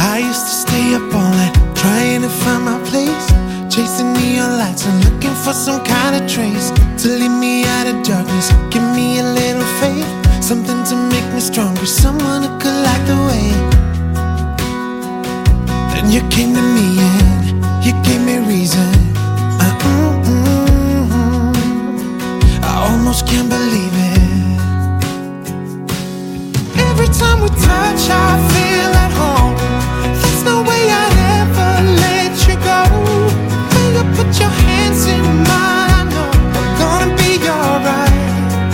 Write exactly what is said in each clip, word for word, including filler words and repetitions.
I used to stay up all night trying to find my place, chasing neon lights and looking for some kind of trace to lead me out of darkness. Give me a little faith, something to make me stronger, someone who could light the way. Then you came to me and you gave me reason. uh, mm, mm, mm. I almost can't believe it. Every time we touch I feel at home. There's no way I'd ever let you go. When you put your hands in mine, I know I'm gonna be alright.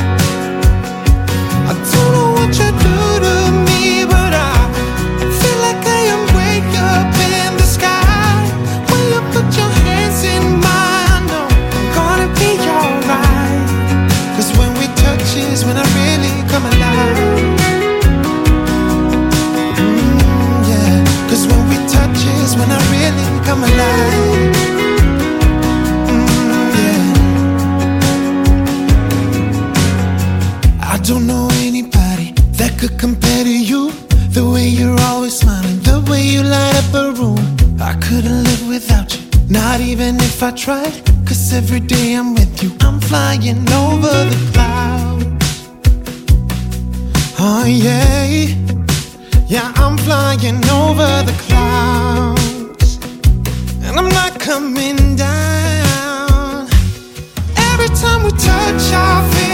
I don't know what you do to me, but I feel like I am way up in the sky. When you put your hands in mine, I know I'm gonna be alright. Cause when we touch is when I really come alive. When I really come alive. mm, yeah. I don't know anybody that could compare to you. The way you're always smiling, the way you light up a room. I couldn't live without you, not even if I tried. Cause every day I'm with you, I'm flying over the clouds. Oh yeah, yeah, I'm flying over the clouds, and I'm not coming down. Every time we touch I feel